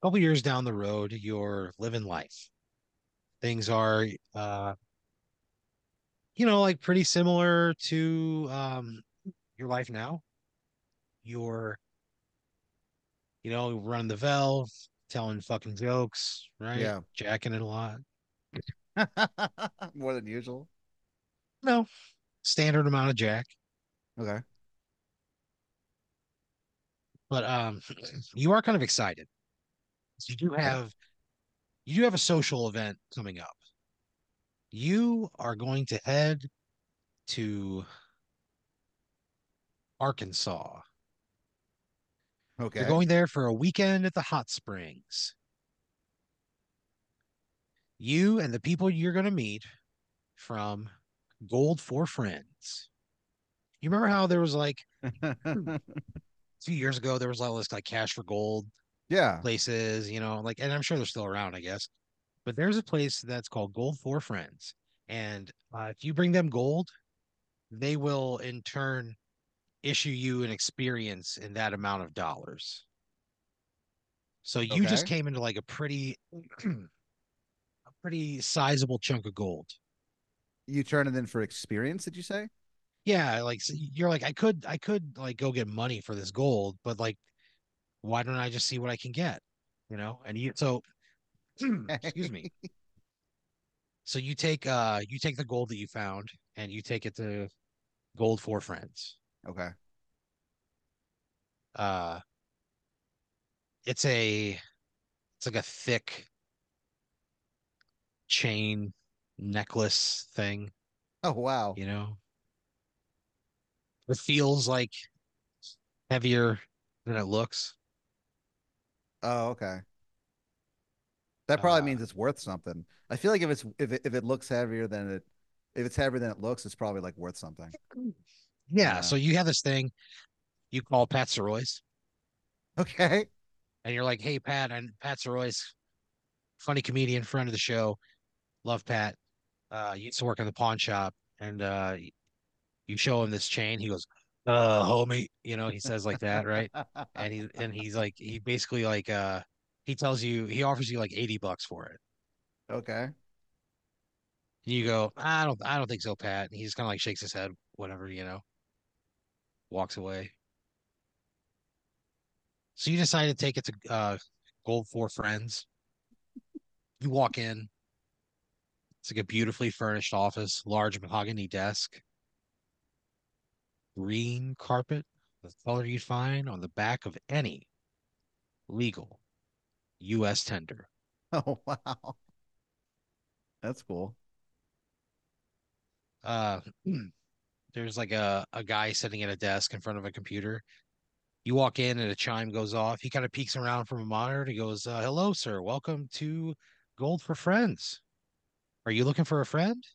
couple years down the road, you're living life. Things are, like pretty similar to your life now. You're, running the valve, telling fucking jokes, right? Yeah. Jacking it a lot. More than usual. No, standard amount of jack. Okay. But you are kind of excited. So Okay. you do have a social event coming up. You are going to head to Arkansas. You're Okay. going there for a weekend at the hot springs. You and the people you're going to meet from Gold for Friends. You remember how there was like a few years ago, there was all this like cash for gold Yeah. places, like, and I'm sure they're still around, I guess. But there's a place that's called Gold for Friends. And if you bring them gold, they will in turn issue you an experience in that amount of dollars. So you just Okay. came into like a pretty sizable chunk of gold. You turn it in for experience, did you say? Yeah, like so you're like I could like go get money for this gold, but like why don't I just see what I can get? And excuse me. So you take the gold that you found and you take it to Gold for Friends. Okay. Uh it's like a thick chain necklace thing, Oh, wow. you know. It feels like heavier than it looks. Oh, okay. That probably Uh means it's worth something. I feel like if it looks heavier than it if it's heavier than it looks, it's probably like worth something. I don't yeah, know. so you have this thing you call Pat Saroy's Okay. and you're like, "Hey Pat, and Pat Saroy's funny comedian, friend of the show. Love Pat. Used to work in the pawn shop and you show him this chain. He goes, homie, he says like that, right? And he's like he basically like he offers you like $80 for it. Okay. And you go, I don't think so, Pat. And he just kind of like shakes his head, whatever, walks away. So you decide to take it to Gold for Friends. You walk in, it's like a beautifully furnished office, large mahogany desk, green carpet, the color you'd find on the back of any legal U.S. tender. Oh, wow. That's cool. Uh, there's like a guy sitting at a desk in front of a computer. You walk in and a chime goes off. He kind of peeks around from a monitor and he goes, "Hello, sir. Welcome to Gold for Friends. Are you looking for a friend?"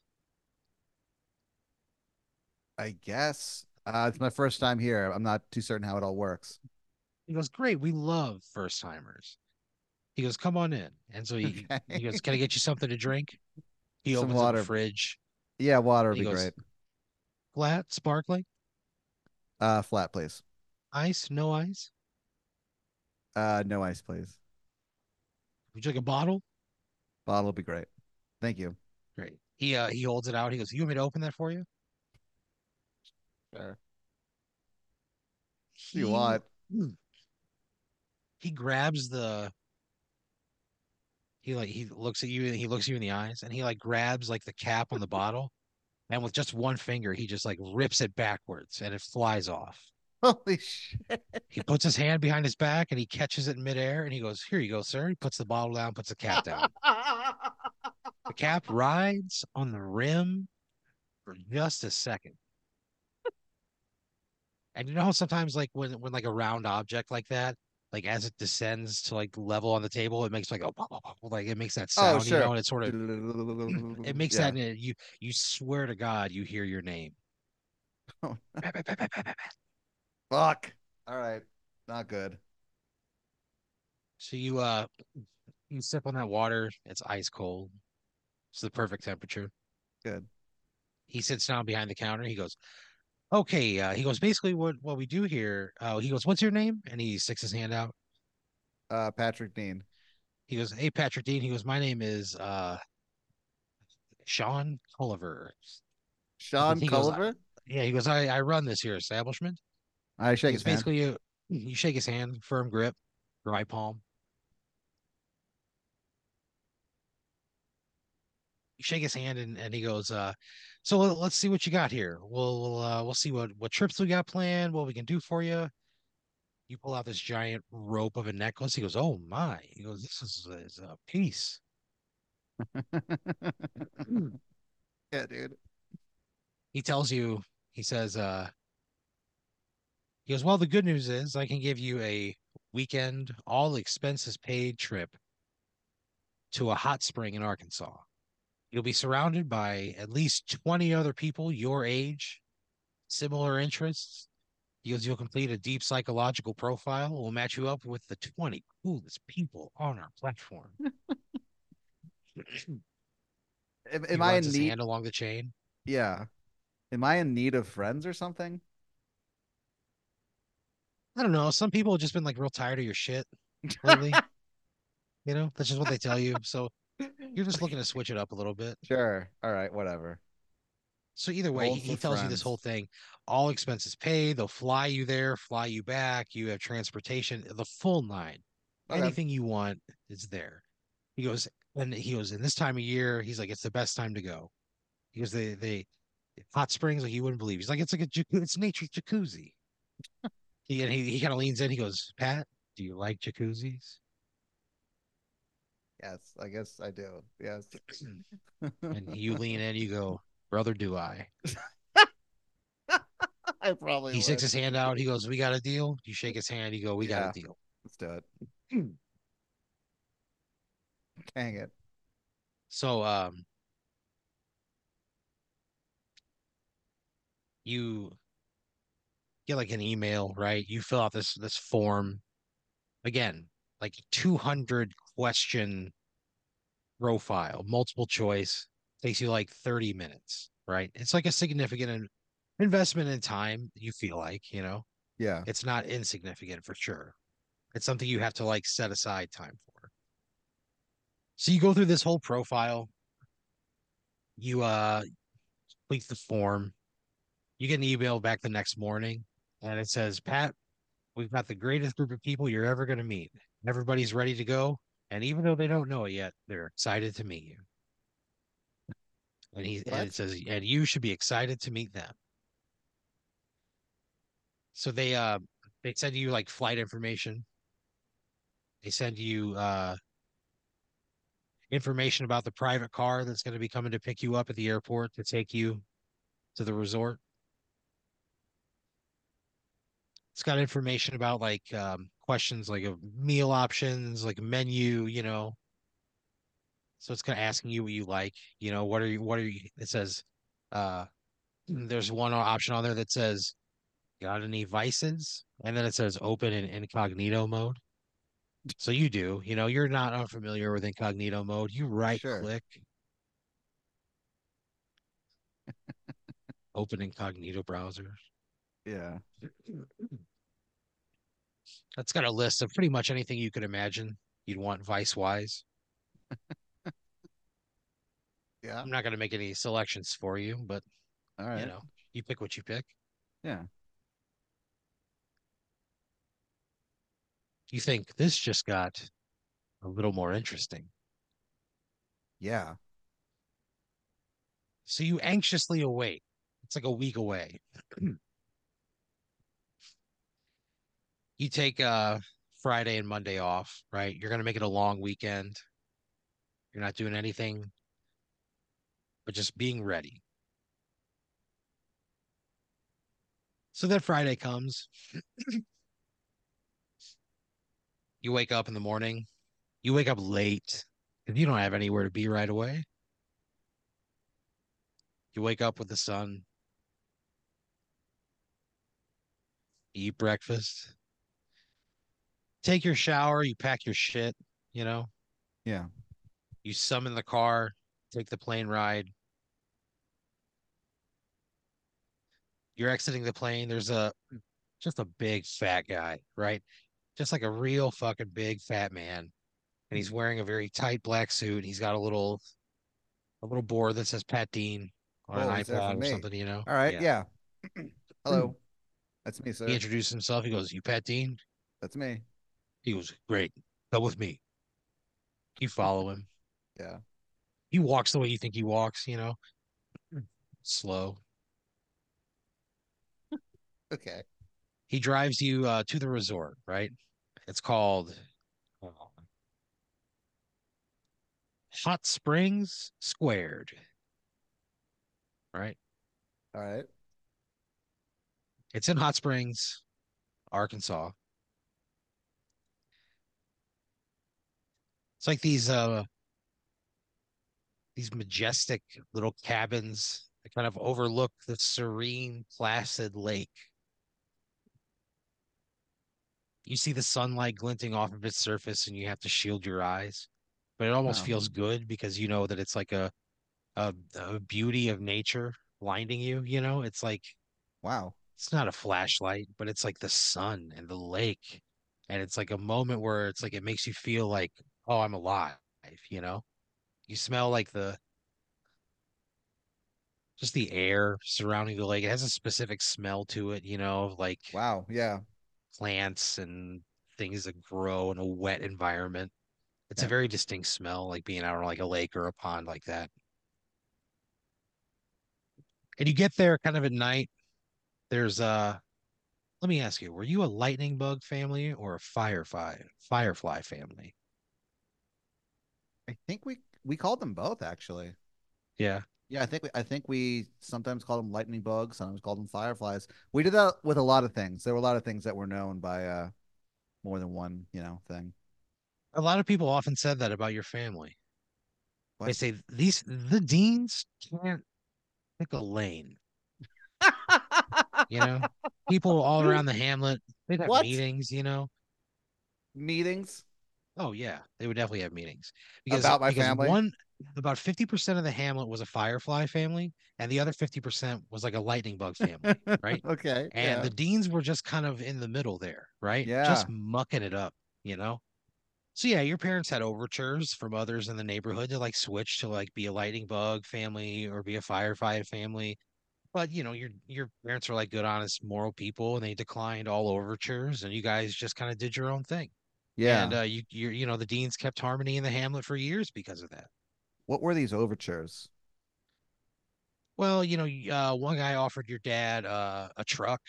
I guess. It's my first time here. I'm not too certain how it all works. He goes, "Great. We love first timers." He goes, "Come on in." And so he Okay. goes, "Can I get you something to drink?" He Some opens up a water. fridge Yeah, water and would he be goes, great. "Flat, sparkling, Flat, please. ice, no ice. No ice, please. Would you like a bottle?" Bottle would be great. Thank you. Great. He holds it out. He goes, "You want me to open that for you?" Sure. You He want? hmm, he grabs the he looks at you and he looks you in the eyes and he like grabs like the cap on the bottle and with just one finger he just like rips it backwards and it flies off. Holy shit. He puts his hand behind his back and he catches it in midair and he goes, "Here you go, sir." He puts the bottle down, puts the cap down. The cap rides on the rim for just a second. And you know how sometimes like when like a round object like that, like as it descends to like level on the table, it makes like a pop, pop, pop, like it makes that Oh, sound, sure. and it sort of it makes that Yeah. and you swear to God you hear your name. Fuck. All right. Not good. So you sip on that water, it's ice cold. It's the perfect temperature. Good. He sits down behind the counter. He goes, "Okay." He goes, "Basically, what we do here." He goes, "What's your name?" And he sticks his hand out. Patrick Dean. He goes, "Hey, Patrick Dean." He goes, "My name is Sean Culliver." Sean He goes, Culliver. "Yeah." He goes, "I run this here establishment." I He shake goes, his hand. "Basically, you shake his hand, firm grip, dry palm. You shake his hand, and he goes, so let's see what you got here. We'll see what trips we got planned, what we can do for you." You pull out this giant rope of a necklace. He goes, "Oh my!" He goes, "This is a piece." Yeah, dude. He tells you, he says, he goes, "Well, the good news is I can give you a weekend, all expenses paid trip to a hot spring in Arkansas. You'll be surrounded by at least 20 other people your age, similar interests." He goes, "You'll complete a deep psychological profile. We'll match you up with the 20 coolest people on our platform." He Am I runs in his need? hand along the chain. Yeah. Am I in need of friends or something? I don't know. Some people have just been like real tired of your shit lately. That's just what they tell you. So you're just looking to switch it up a little bit. Sure. All right. Whatever. So either way, Going he for tells you this whole friends. thing, all expenses paid. They'll fly you there, fly you back. You have transportation, the full nine. Okay. Anything you want is there. He goes, and he goes, in this time of year, he's like, it's the best time to go. He goes, they hot springs like you wouldn't believe. He's like, it's like it's nature's jacuzzi. He kind of leans in. He goes, "Pat, do you like jacuzzis?" Yes, I guess I do. Yes. And you lean in. You go, "Brother, do I?" I probably He sticks would. his hand out. He goes, "We got a deal." You shake his hand. You go, "We got a Yeah. deal." Let's do it. Hang it. So you get like an email, right? You fill out this form again, like 200 question profile, multiple choice, takes you like 30 minutes, right? It's like a significant investment in time, you feel like. Yeah. It's not insignificant for sure. It's something you have to like set aside time for. So you go through this whole profile, you complete the form, you get an email back the next morning, and it says, "Pat, we've got the greatest group of people you're ever going to meet. Everybody's ready to go. And even though they don't know it yet, they're excited to meet you." And it What? says, "And you should be excited to meet them." So they send you like flight information. They send you information about the private car that's going to be coming to pick you up at the airport to take you to the resort. It's got information about like questions like of meal options, like menu. So it's kind of asking you what you like. What are you? It says uh there's one option on there that says, "Got any vices?" And then it says open in incognito mode. So you're not unfamiliar with incognito mode. You right Sure. click, open incognito browser. Yeah. That's got a list of pretty much anything you could imagine you'd want vice wise. Yeah. I'm not going to make any selections for you, but All you right. know, you pick what you pick. Yeah. You think this just got a little more interesting. Yeah. So you anxiously await. It's like a week away. You take Friday and Monday off, right? You're going to make it a long weekend. You're not doing anything but just being ready. So then Friday comes. You wake up in the morning. You wake up late because you don't have anywhere to be right away. You wake up with the sun, you eat breakfast, take your shower, you pack your shit, you know, Yeah. you summon the car, take the plane ride. You're exiting the plane. There's just a big fat guy, right? Just like a real fucking big fat man. and he's wearing a very tight black suit. He's got a little board that says Pat Dean on an Oh, he's there for iPad or me. something, All right. Yeah. Yeah. Hello. That's me, He sir. introduced himself. He goes, "You Pat Dean?" That's me. He goes, "Great. Come with me." You follow him. Yeah. He walks the way you think he walks, slow. Okay. He drives you to the resort, right? It's called uh, Hot Springs Squared, right? All right. It's in Hot Springs, Arkansas. It's like these majestic little cabins that kind of overlook the serene, placid lake. You see the sunlight glinting off of its surface and you have to shield your eyes. But it almost Oh, feels good because you know that it's like a beauty of nature blinding you, It's like wow. it's not a flashlight, but it's like the sun and the lake. And it's like a moment where it's like it makes you feel like, oh, I'm alive, you know? You smell like the just the air surrounding the lake. It has a specific smell to it, like Wow. Yeah. plants and things that grow in a wet environment. It's a Okay. very distinct smell, like being out on like a lake or a pond like that. And you get there kind of at night. There's let me ask you, were you a lightning bug family or a firefly family? I think we called them both actually. Yeah. Yeah, I think we sometimes called them lightning bugs, sometimes called them fireflies. We did that with a lot of things. There were a lot of things that were known by more than one, thing. A lot of people often said that about your family. They What? say the Deans can't pick a lane, you know? People all around the hamlet, they'd have What? meetings. Meetings Oh yeah, they would definitely have meetings because about my because family? one about 50% of the hamlet was a firefly family and the other 50% was like a lightning bug family, right? Okay, And yeah. the Deans were just kind of in the middle there, right? Just Yeah. mucking it up, you know? So yeah, your parents had overtures from others in the neighborhood to like switch to like be a lightning bug family or be a firefly family. But your parents were like good, honest, moral people, and they declined all overtures, and you guys just kind of did your own thing. And Yeah. the Deans kept harmony in the hamlet for years because of that. What were these overtures? Well, one guy offered your dad a truck.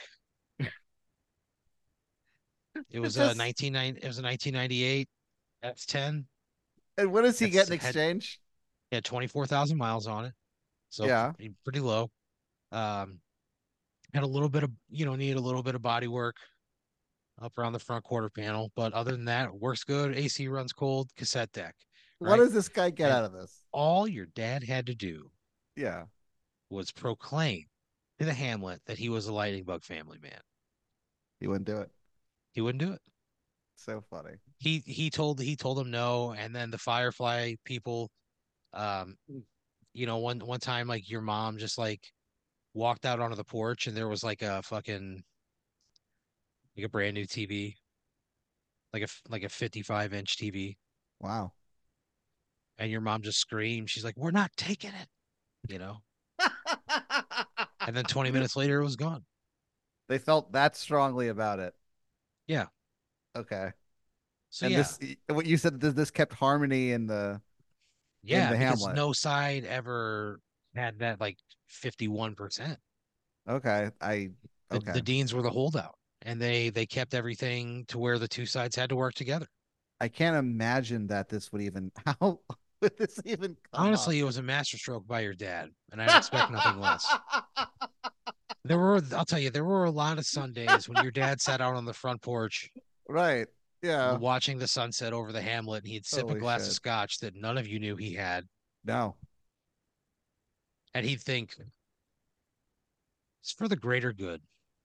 It It was a just 1990. It was a 1998 F10. and what does he get That's in exchange? had 24,000 miles on it, so Yeah. pretty low. Um, had a little bit of needed a little bit of body work up around the front quarter panel, but other than that, works good. AC runs cold, cassette deck, What right? does this guy get And out of this? all your dad had to do Yeah. was proclaim to the hamlet that he was a lightning bug family man. He wouldn't do it. He wouldn't do it. So funny. He told them no, and then the Firefly people, um, one time like your mom just like walked out onto the porch and there was like a fucking like a brand new TV, like a 55-inch TV, Wow. and your mom just screamed. She's like, "We're not taking it," you know. And then 20 minutes later, it was gone. They felt that strongly about it. Yeah. Okay. So And yeah, what you said, this kept harmony in yeah, the because Hamlet. no side ever had that like 51%. Okay. The Okay. Deans were the holdout, and they kept everything to where the two sides had to work together. I can't imagine that this would even how would this even come up? Honestly, it was a masterstroke by your dad, and I'd expect nothing less. I'll tell you, there were a lot of Sundays when your dad sat out on the front porch Right. Yeah. watching the sunset over the hamlet, and he'd sip a Holy glass of shit. scotch that none of you knew he had, No. and he'd think it's for the greater good,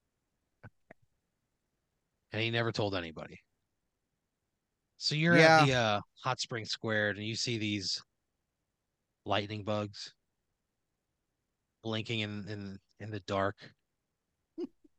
and he never told anybody. So you're at Yeah. the hot spring squared, and you see these lightning bugs blinking in the dark,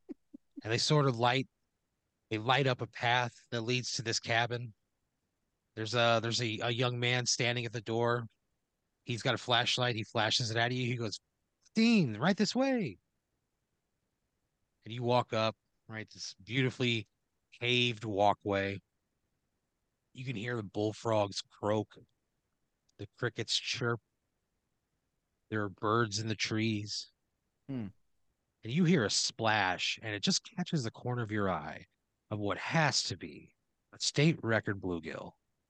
and they light up a path that leads to this cabin. There's a young man standing at the door. He's got a flashlight. He flashes it at you. He goes, Dean, right this way. And you walk up, right, this beautifully paved walkway. You can hear the bullfrogs croak, the crickets chirp, there are birds in the trees, Hmm. and you hear a splash, and it just catches the corner of your eye of what has to be a state record bluegill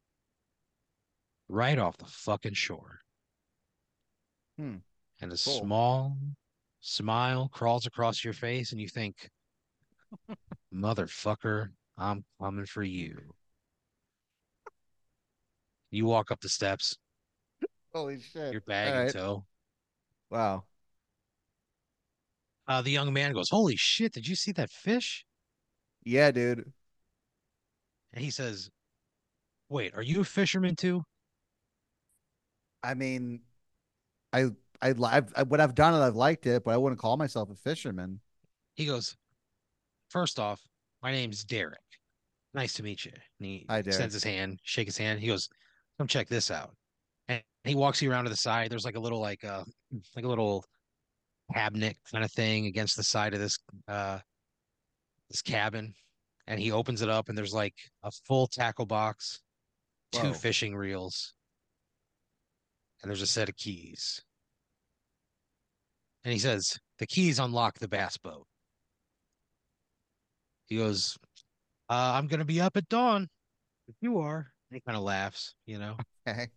right off the fucking shore. Hmm. And a Cool. small smile crawls across your face, and you think, motherfucker, I'm coming for you. You walk up the steps, Holy shit. your All bag in right. tow. Wow. The young man goes, holy shit, did you see that fish? Yeah, dude. And he says, wait, are you a fisherman too? I mean, I what I've done it, I've liked it, but I wouldn't call myself a fisherman. He goes, first off, my name's Derek. Nice to meet you. And he Hi, extends Derek. his hand, shake his hand. He goes, come check this out. And he walks you around to the side. There's like a little cabinet kind of thing against the side of uh this cabin. And he opens it up and there's like a full tackle box, two Whoa. fishing reels, and there's a set of keys. And he says, the keys unlock the bass boat. He goes, I'm gonna be up at dawn if you are. And he kind of laughs. Okay.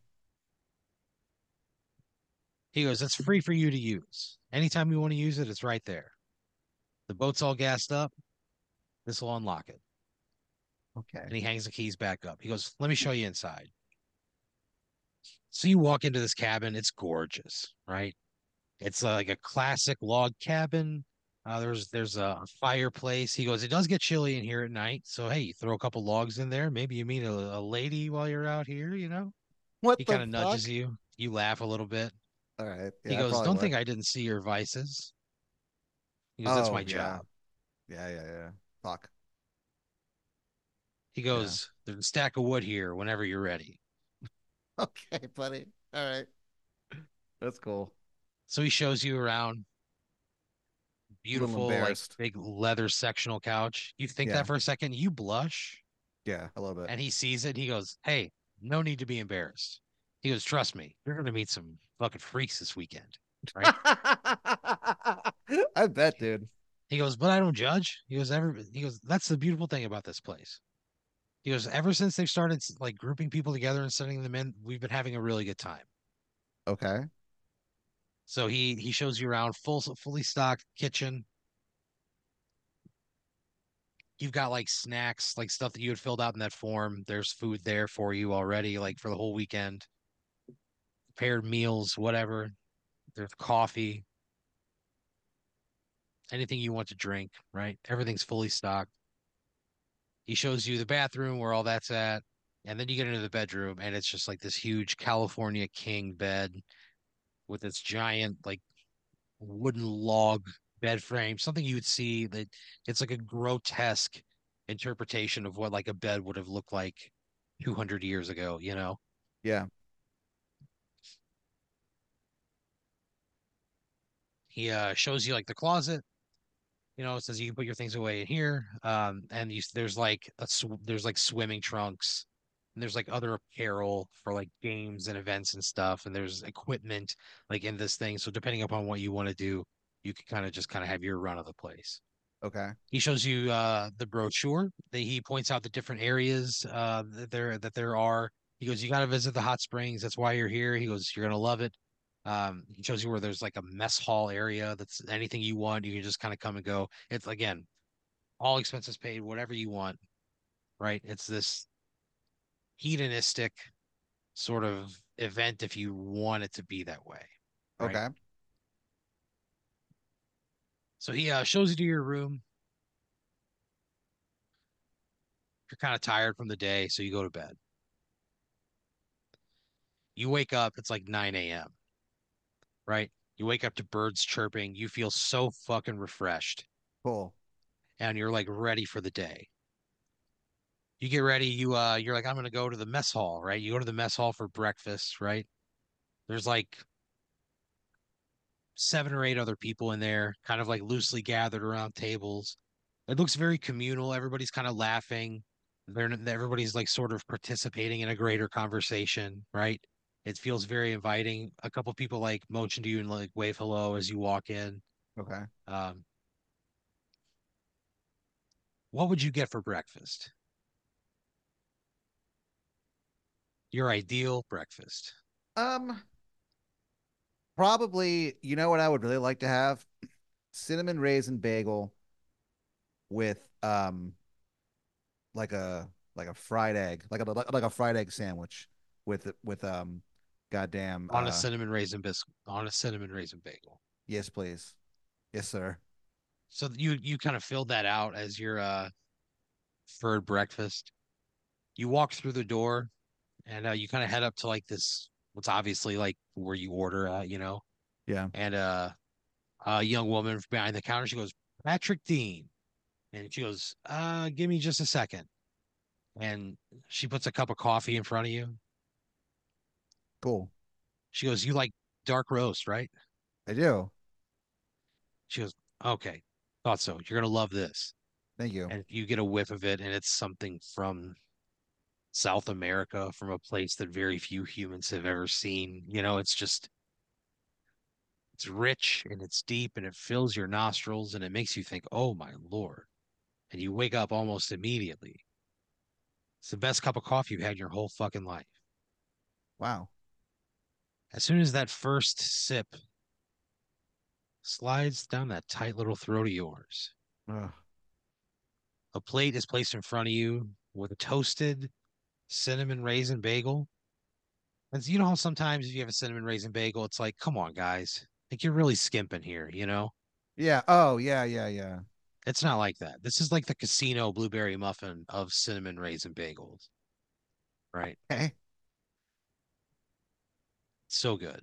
He goes, it's free for you to use. Anytime you want to use it, it's right there. The boat's all gassed up. This will unlock it. Okay. And he hangs the keys back up. He goes, let me show you inside. So you walk into this cabin. It's gorgeous, right? It's like a classic log cabin. There's a fireplace. He goes, it does get chilly in here at night. So hey, you throw a couple logs in there. Maybe you meet a lady while you're out here. He What the kind of nudges fuck? you. You laugh a little bit. All right. He Yeah, I goes, probably don't would. think I didn't see your vices. He goes, that's Oh, my yeah. job. Yeah. Fuck. He Yeah. goes, there's a stack of wood here whenever you're ready. Okay, buddy. All right. That's cool. So he shows you around, A little beautiful, like embarrassed. big leather sectional couch. You think that Yeah. for a second, you blush, Yeah, a little bit. and he sees it. He goes, hey, no need to be embarrassed. He goes, trust me, you're going to meet some fucking freaks this weekend. Right. I bet, dude. He goes, but I don't judge. He goes, that's the beautiful thing about this place. He goes, ever since they've started like grouping people together and sending them in, we've been having a really good time. Okay. So he shows you around fully stocked kitchen. You've got like snacks, like stuff that you had filled out in that form. There's food there for you already, like for the whole weekend. Prepared meals, whatever. There's coffee, anything you want to drink, right? Everything's fully stocked. He shows you the bathroom where all that's at. And then you get into the bedroom, and it's just like this huge California king bed with its giant, like wooden log bed frame, something you would see that it's like a grotesque interpretation of what like a bed would have looked like 200 years ago. Yeah. He shows you like the closet, it says you can put your things away in here. And there's like swimming trunks, and there's like other apparel for like games and events and stuff, and there's equipment like in this thing. So depending upon what you want to do, you can kind of have your run of the place. Okay. He shows you the brochure. He points out the different areas that there are. He goes, you got to visit the hot springs. That's why you're here. He goes, you're gonna love it. He shows you where there's like a mess hall area. That's anything you want. You can just kind of come and go. It's again, all expenses paid, whatever you want, right? It's this hedonistic sort of event if you want it to be that way, right? Okay. So he shows you to your room. You're kind of tired from the day, so you go to bed. You wake up, it's like 9 a.m., right? You wake up to birds chirping. You feel so fucking refreshed Cool. and you're like ready for the day. You get ready, you're like, I'm gonna go to the mess hall, right? You go to the mess hall for breakfast, right? There's like 7 or 8 other people in there, kind of like loosely gathered around tables. It looks very communal. Everybody's kind of laughing. Everybody's like sort of participating in a greater conversation, right? It feels very inviting. A couple people like motion to you and like wave hello as you walk in. Okay. Um, what would you get for breakfast? Your ideal breakfast. Um, Probably, you know what I would really like to have? Cinnamon raisin bagel with like a fried egg, like a fried egg sandwich with goddamn On a cinnamon raisin biscuit, on a cinnamon raisin bagel. yes please. Yes sir. So you kind of filled that out as your preferred breakfast. You walk through the door and you kind of head up to like this what's obviously like where you order at, Yeah. and a young woman behind the counter, she goes, Patrick Dean. And she goes, give me just a second. And she puts a cup of coffee in front of you. Cool. She goes, you like dark roast, right? I do. She goes, okay, thought so. You're gonna love this. Thank you. And you get a whiff of it, and it's something from South America, from a place that very few humans have ever seen. It's just it's rich and it's deep and it fills your nostrils and it makes you think, oh my Lord. And you wake up almost immediately. It's the best cup of coffee you've had in your whole fucking life. Wow. As soon as that first sip slides down that tight little throat of yours, Ugh. a plate is placed in front of you with a toasted cinnamon raisin bagel. And you know how sometimes if you have a cinnamon raisin bagel, it's like, come on, guys. Like you're really skimping here. Yeah. Oh, yeah, yeah, yeah. It's not like that. This is like the casino blueberry muffin of cinnamon raisin bagels, right? Hey, So good.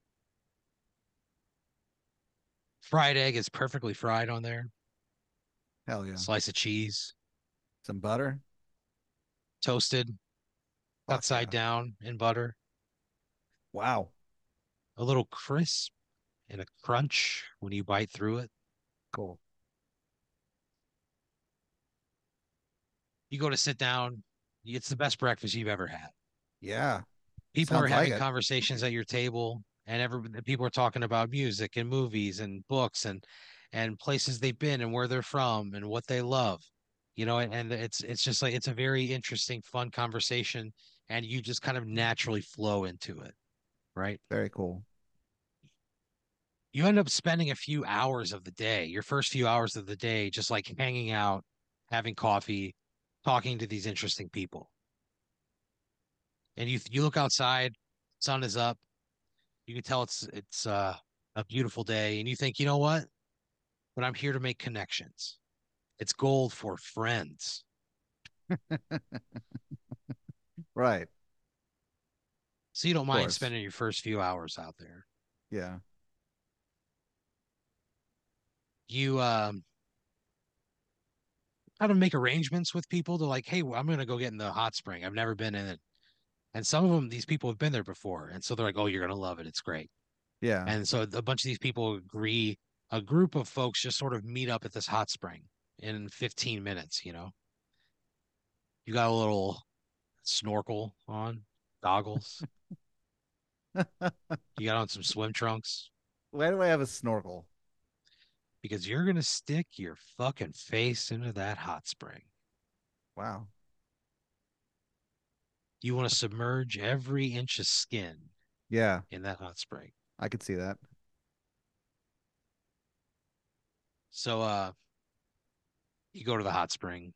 Fried egg is perfectly fried on there. hell yeah. Slice of cheese, Some butter. toasted, cut Fuck side yeah. down in butter, Wow. a little crisp and a crunch when you bite through it. Cool. You go to sit down, it's the best breakfast you've ever had. Yeah. People are Sounds like having it. conversations at your table, and people are talking about music and movies and books and places they've been and where they're from and what they love. And it's just like it's a very interesting, fun conversation, and you just kind of naturally flow into it, right? Very cool. You end up spending a few hours of the day, your first few hours of the day, just like hanging out, having coffee, talking to these interesting people. And you look outside, sun is up, you can tell it's a beautiful day, and you think, you know what? But I'm here to make connections. It's gold for friends. Right. Of So you don't mind course. spending your first few hours out there. Yeah. You kind of make arrangements with people to like, hey, I'm gonna go get in the hot spring. I've never been in it. And some of them, these people have been there before. And so they're like, oh, you're gonna love it. It's great. Yeah. And so a bunch of these people agree, a group of folks just sort of meet up at this hot spring in 15 minutes. You got a little snorkel on, goggles. You got on some swim trunks Why do I have a snorkel? because you're gonna stick your fucking face into that hot spring. Wow. You want to submerge every inch of skin Yeah, in that hot spring. I could see that. So you go to the hot spring.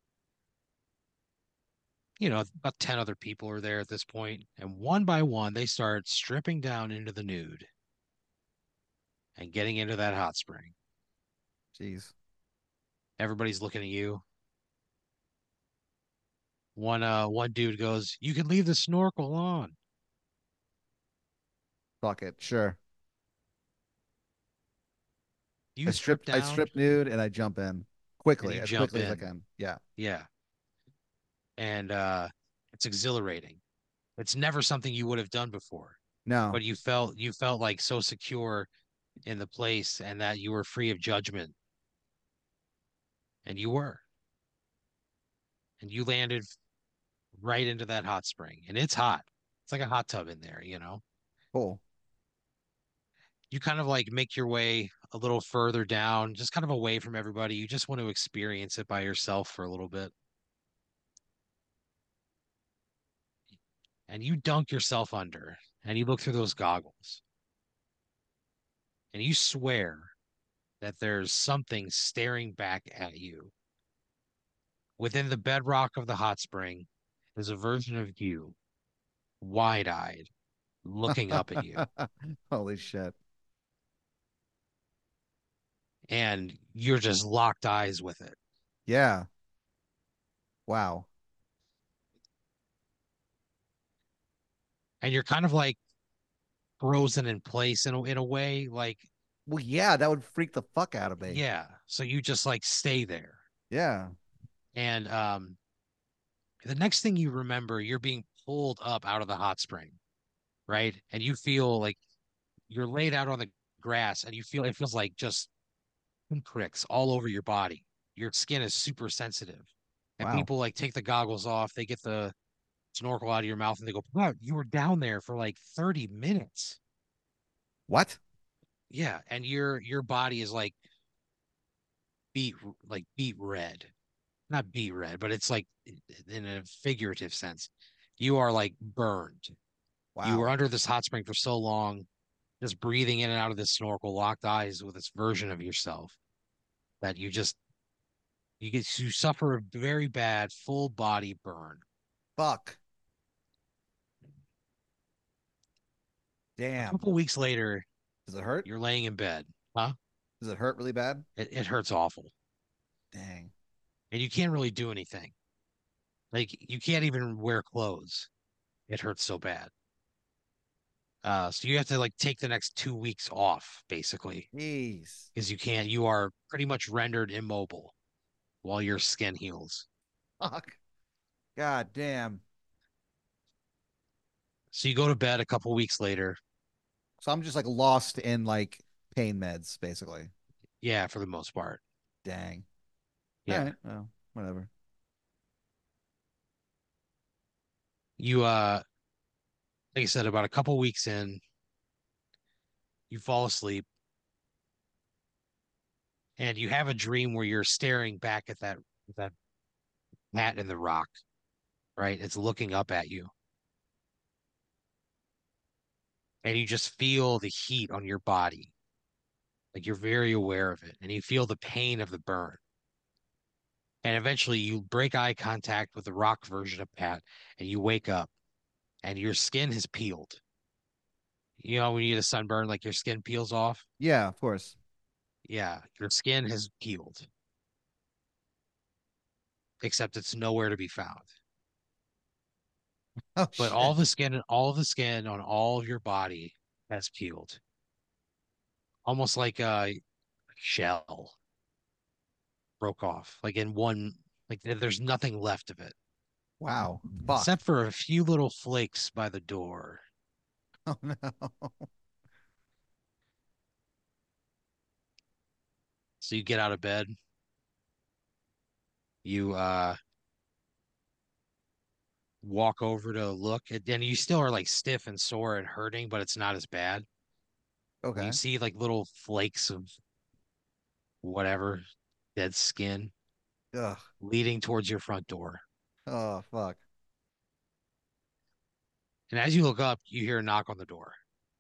About 10 other people are there at this point, and one by one they start stripping down into the nude and getting into that hot spring. Jeez. Everybody's looking at you. One dude goes, "You can leave the snorkel on." Fuck it. Sure. You strip I down strip nude and I jump in and quickly, you as jump quickly as I in. can. Yeah. Yeah. and it's exhilarating. It's never something you would have done before, No. but you felt like so secure in the place and that you were free of judgment, and you were, and you landed right into that hot spring, and it's hot. It's like a hot tub in there, you know. Cool. You kind of like make your way a little further down, just kind of away from everybody. You just want to experience it by yourself for a little bit. And you dunk yourself under and you look through those goggles and you swear that there's something staring back at you. Within the bedrock of the hot spring is a version of you, wide-eyed, looking up at you. Holy shit. And you're just locked eyes with it. Yeah. Wow. And you're kind of like frozen in place in a way, like, Well, yeah, that would freak the fuck out of me. yeah. So you just like stay there. Yeah. And the next thing you remember, you're being pulled up out of the hot spring, right? And you feel like you're laid out on the grass and you feel it feels like just pricks all over your body. Your skin is super sensitive. And Wow. people like take the goggles off, they get the snorkel out of your mouth and they go, wow, you were down there for like 30 minutes. What? Yeah. And your body is like beet beet red. Not beet red, but it's like in a figurative sense. You are like burned. You were Wow. under this hot spring for so long, just breathing in and out of this snorkel, locked eyes with this version of yourself that you suffer a very bad full body burn. Fuck. A Damn. couple weeks later, Does it hurt? you're laying in bed. Huh? Does it hurt really bad? It hurts awful. Dang. And you can't really do anything. Like you can't even wear clothes. It hurts so bad. So you have to like take the next 2 weeks off, basically, Jeez. because you are pretty much rendered immobile while your skin heals. Fuck. God damn. So you go to bed a couple weeks later. So I'm just like lost in like pain meds, basically. Yeah, for the most part. Dang. All Yeah. right. Well, whatever. You like I said, about a couple weeks in, you fall asleep and you have a dream where you're staring back at that mat in the rock, right? It's looking up at you. And you just feel the heat on your body. Like you're very aware of it. And you feel the pain of the burn. And eventually you break eye contact with the rock version of Pat and you wake up and your skin has peeled. You know, when you get a sunburn, like your skin peels off. Yeah, of course. Yeah, your skin has peeled, except it's nowhere to be found. Oh But shit. all the skin on all of your body has peeled, almost like a shell broke off, like in one, like there's nothing left of it, Wow. Fuck. except for a few little flakes by the door. Oh no. So you get out of bed, you walk over to look, and then you still are like stiff and sore and hurting, but it's not as bad. And you Okay. see like little flakes of whatever dead skin Ugh. leading towards your front door. Oh fuck. And as you look up, you hear a knock on the door.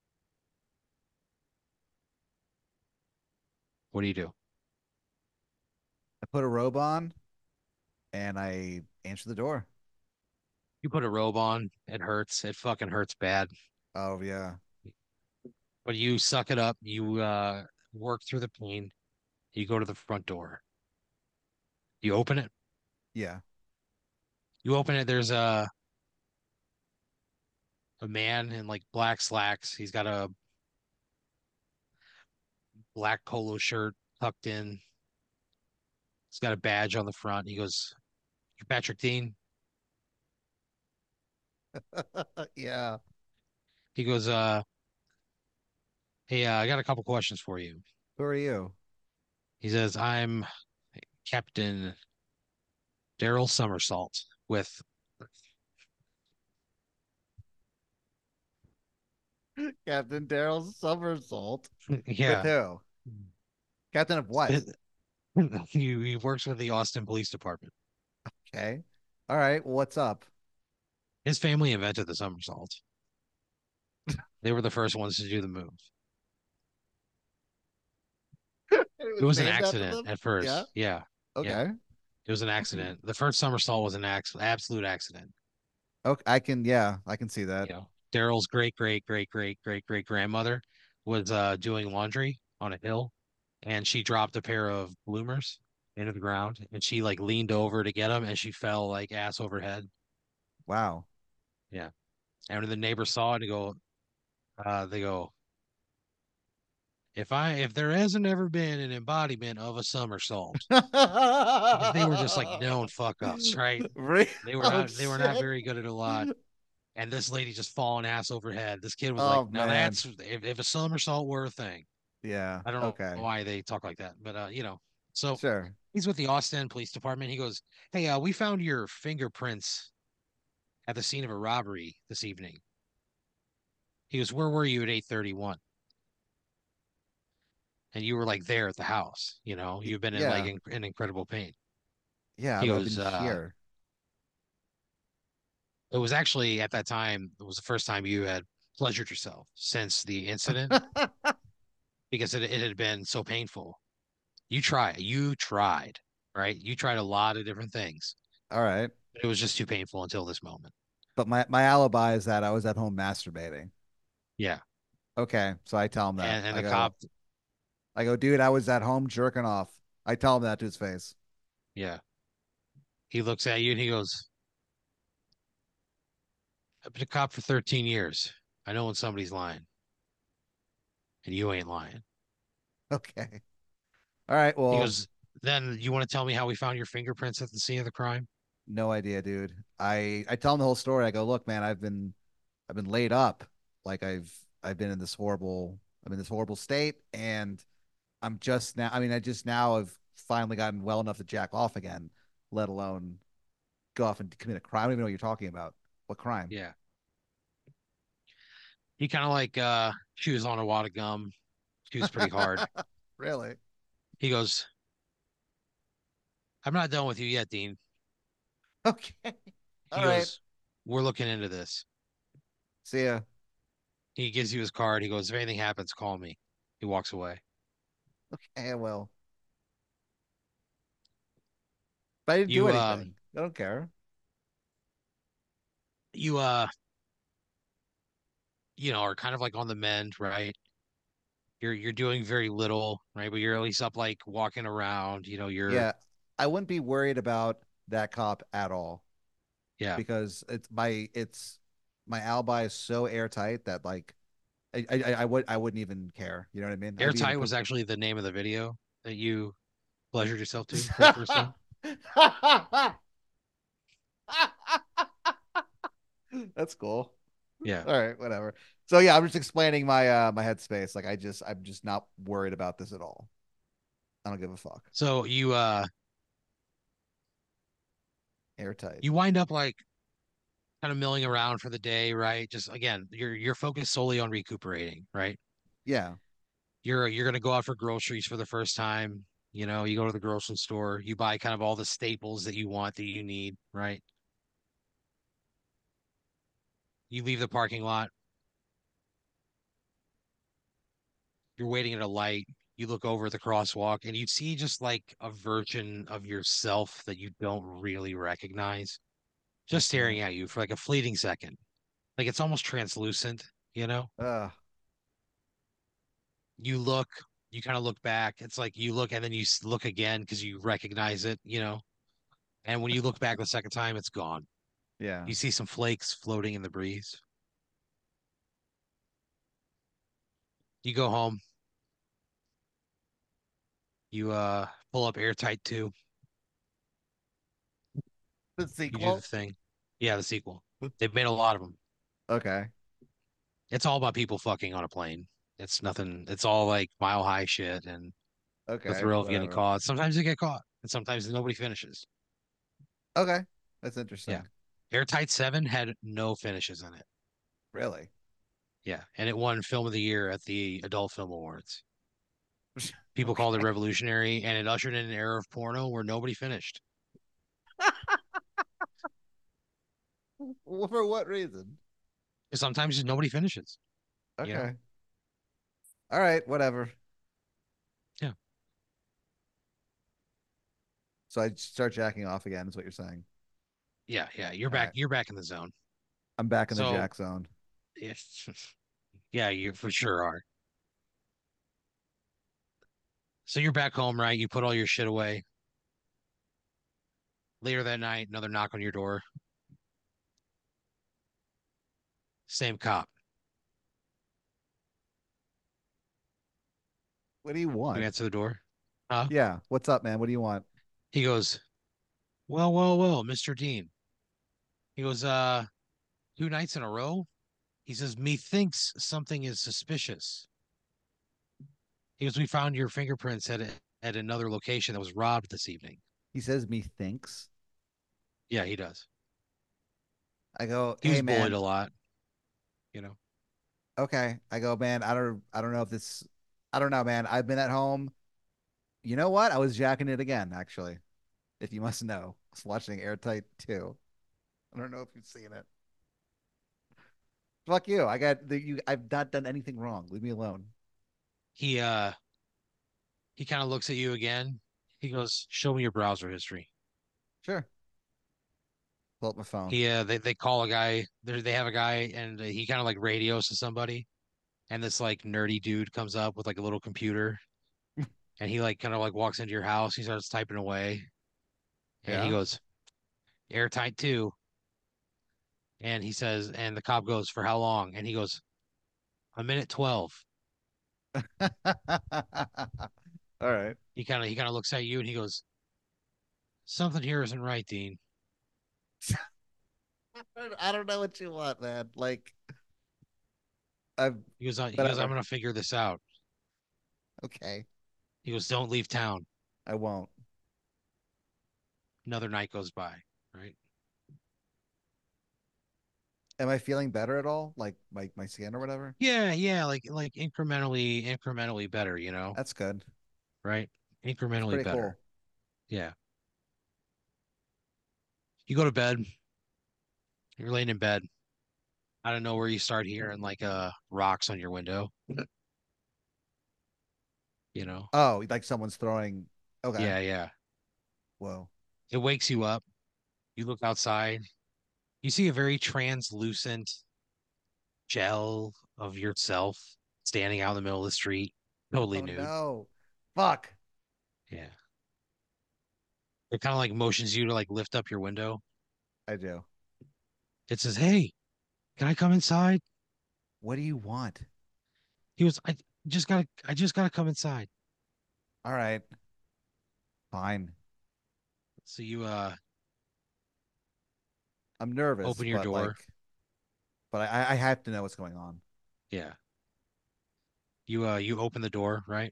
What do you do? I put a robe on and I answer the door. You put a robe on. It hurts. It fucking hurts bad. Oh yeah. But you suck it up. You work through the pain. You go to the front door. You open it. Yeah. You open it. There's a man in like black slacks. He's got a black polo shirt tucked in. He's got a badge on the front. He goes, "You Patrick Dean?" Yeah. He goes, hey, I got a couple questions for you. Who are you? He says, I'm Captain Daryl Somersault with, Captain Daryl Somersault. With yeah, who? Captain of what? he works with the Austin Police Department. Okay. All right. What's up? His family invented the somersault. They were the first ones to do the move. It It was was an named after accident them? at Yeah. first. Yeah, yeah, Okay. it was an accident. The first somersault was an absolute accident. Okay. I can, yeah, I can see that. You know, Daryl's great grandmother was doing laundry on a hill, and she dropped a pair of bloomers into the ground, and she like leaned over to get them, and she fell like ass over head. Wow. Yeah, and when the neighbors saw it, they go, if there hasn't ever been an embodiment of a somersault, because they were just like known fuck ups, right? Oh They were not shit. very good at a lot. And this lady just falling ass over head. This kid was like, Oh now man. that's if a somersault were a thing. Yeah. I don't know Okay. why they talk like that, but so Sure. he's with the Austin Police Department. He goes, "Hey, we found your fingerprints at the scene of a robbery this evening." He goes, "Where were you at 8:31?" And you were like there at the house. You've been in like Yeah. in incredible pain. Yeah. He I've been goes, here. "It was actually at that time. It was the first time you had pleasured yourself since the incident because it had been so painful. You tried, right? You tried a lot of different things. All right. It was just too painful until this moment." But my alibi is that I was at home masturbating. Yeah. Okay. So I tell him that. And I the go, cop, I go, dude, I was at home jerking off. I tell him that to his face. yeah, he looks at you and he goes, I've been a cop for 13 years. I know when somebody's lying, and you ain't lying. Okay. All right. He Well, goes, then you want to tell me how we found your fingerprints at the scene of the crime? no idea, dude. I tell him the whole story. I go, look, man, I've been laid up. Like I've been in this horrible I'm in this horrible state, and I'm just now. I mean, I just now have finally gotten well enough to jack off again, let alone go off and commit a crime. I don't even know what you're talking about. What crime? Yeah. He kind of like chews on a wad of gum, chews pretty hard. Really? He goes, I'm not done with you yet, Dean. Okay. He All right. goes, we're looking into this. See ya. He gives you his card. He goes, if anything happens, call me. He walks away. Okay, well, but I didn't do You anything. I don't care. you are kind of like on the mend, right? You're doing very little, right? But you're at least up like walking around, you're Yeah, I wouldn't be worried about that cop at all yeah. because my alibi is so airtight that like I wouldn't even care. You know what I mean? I'd be in a Airtight good. was actually the name of the video that you pleasured yourself to for the first time. That's cool. Yeah. All right, whatever. So yeah, I'm just explaining my headspace. Like I'm just not worried about this at all. I don't give a fuck. So Airtight. you wind up like kind of milling around for the day, right? Just again, you're focused solely on recuperating, right? Yeah. You're gonna go out for groceries for the first time. You go to the grocery store, you buy kind of all the staples that you want that you need, right? You leave the parking lot, you're waiting at a light, you look over at the crosswalk, and you see just like a version of yourself that you don't really recognize, Oh just staring God. at you for like a fleeting second. Like it's almost translucent, you know? Ugh. You look, you kind of look back. It's like you look and then you look again because you recognize it. And when you look back the second time, it's gone. Yeah. You see some flakes floating in the breeze. You go home, you pull up Airtight 2, The you do the sequel. thing. Yeah, the sequel. They've made a lot of them. Okay. It's all about people fucking on a plane. It's nothing. It's all like mile high shit and the Okay. thrill of getting Whatever. caught. Sometimes they get caught, and sometimes nobody finishes. Okay. That's Yeah. interesting. Airtight 7 had no finishes in it. Really? Yeah. And it won Film of the Year at the Adult Film Awards. People called it Okay. revolutionary, and it ushered in an era of porno where nobody finished. Well, for what reason? Sometimes just nobody finishes, you know? Okay. All right. Whatever. Yeah. So I start jacking off again, is what you're saying. Yeah. Yeah. You're All back. right. You're back in the zone. I'm back in the So, jack zone. if, yeah, you for sure are. So you're back home, right? You put all your shit away. Later that night, another knock on your door. Same cop. What do you You want? answer the door. Huh? Yeah. What's up, man? What do you want? He goes, well, well, well, Mr. Dean. He goes, 2 nights in a row? He says, methinks something is suspicious. He goes, we found your fingerprints at another location that was robbed this evening. He says me thinks. Yeah, he does. I go, He hey was bullied man, a lot, you know. okay. I go, man, I don't know if this I don't know, man. I've been at home. You know what? I was jacking it again, actually. If you must know. I was watching Airtight 2. I don't know if you've seen it. Fuck you. I got the you I've not done anything wrong. Leave me alone. He uh he kind of looks at you again. He goes, show me your browser history. Sure. Pull up my phone. They call a guy. They have a guy, and he kind of like radios to somebody, and this like nerdy dude comes up with like a little computer, and he like kind of like walks into your house. He starts typing away, and he Yeah. goes, airtight too. And he says, and the cop goes, for how long? And he goes, a minute 12. All right. He kind of looks at you and he goes, something here isn't right, Dean. I don't know what you want, man. Like I've He goes, I'm whatever. gonna figure this out. Okay. He goes, don't leave town. I won't. Another night goes by, right? Am I feeling better at all? Like my skin or whatever? Yeah, yeah, like incrementally better, That's good. right? That's Incrementally pretty better. cool. Yeah. You go to bed, you're laying in bed. I don't know where you start hearing like rocks on your window, you know? Oh, like someone's throwing. Okay. Yeah, yeah. Whoa. It wakes you up. You look outside. You see a very translucent gel of yourself standing out in the middle of the street, totally Oh nude. no. Fuck. Yeah. It kind of like motions you to like lift up your window. I do. It says, "Hey, can I come inside?" What do you want? He was, I just gotta come inside. All right. Fine. So you I'm nervous, open your but door. I have to know what's going on. Yeah. You open the door, right?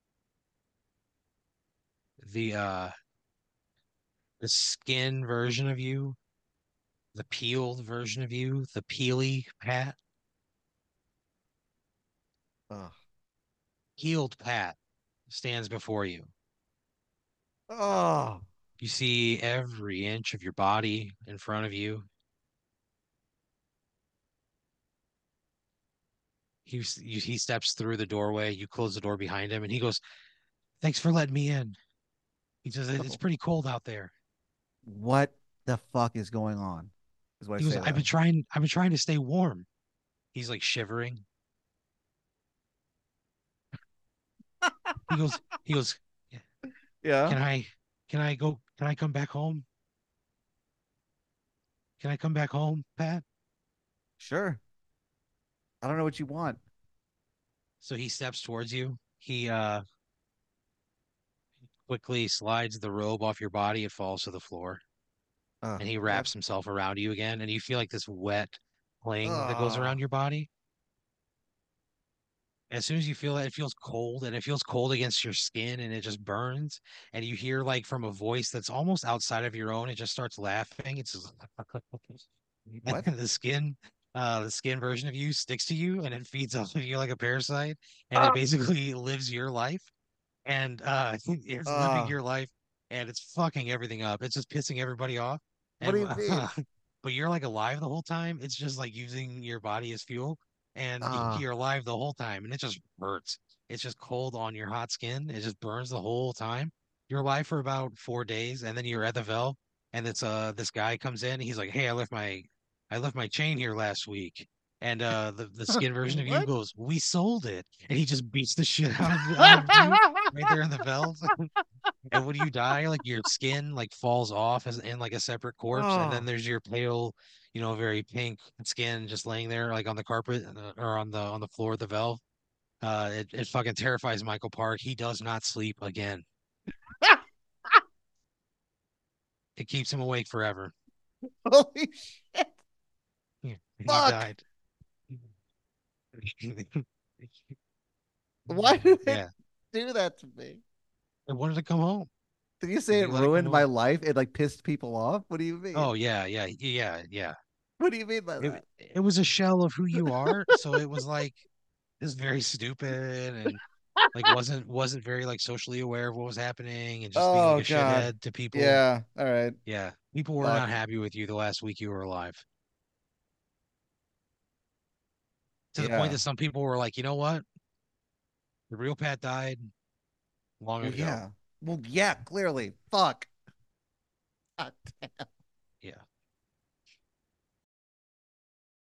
The uh the skin version of you, the peeled version of you, the peely Pat, Ugh. healed Pat stands before you. Oh. You see every inch of your body in front of you. He steps through the doorway. You close the door behind him, and he goes, "Thanks for letting me in." He says, "It's pretty cold out there." What the fuck is going on? Is what I He goes, say to them. I've been trying to stay warm." He's like shivering. He goes, "Yeah, Yeah. can I, can I come back home? Can I come back home, Pat?" Sure. I don't know what you want. So he steps towards you. He quickly slides the robe off your body. It falls to the floor. and he Yep. wraps himself around you again, and you feel like this wet cling that goes Oh, around your body. As soon as you feel that, it feels cold, and it feels cold against your skin, and it just burns. And you hear like from a voice that's almost outside of your own, it just starts laughing. It's just, and what? the skin version of you sticks to you, and it feeds off of you like a parasite, and it Ah, basically lives your life, and it's living ah, your life, and it's fucking everything up. It's just pissing everybody off, what do and you mean? but you're like alive the whole time. It's just like using your body as fuel, and Ah, you're alive the whole time, and it just hurts. It's just cold on your hot skin. It just burns the whole time. You're alive for about 4 days, and then you're at the Vel, and it's this guy comes in. He's like, "Hey, I left my chain here last week." And the skin version of you what? goes, "We sold it," and he just beats the shit out of you right there in the Velve. And when you die, like your skin like falls off as in like a separate corpse, and then Oh, there's your pale, very pink skin just laying there like on the carpet or on the floor of the Velve. It fucking terrifies Michael Park. He does not sleep again. It keeps him awake forever. holy shit! Yeah, he Fuck! died. Why did it Yeah, do that to me? I wanted to come home. Did you say Did it you let it come ruined my home? life? It like pissed people off? What do you mean? Oh yeah, yeah, yeah, yeah. What do you mean by that? It was a shell of who you are, so it was like it's very stupid and like wasn't very like socially aware of what was happening and just being like Oh a God. shithead to people. Yeah. All right. Yeah, people were not Fuck. happy with you the last week you were alive. To the point Yeah. that some people were like, you know what? The real Pat died long Well, ago. yeah. Well, yeah, clearly. Fuck. God damn.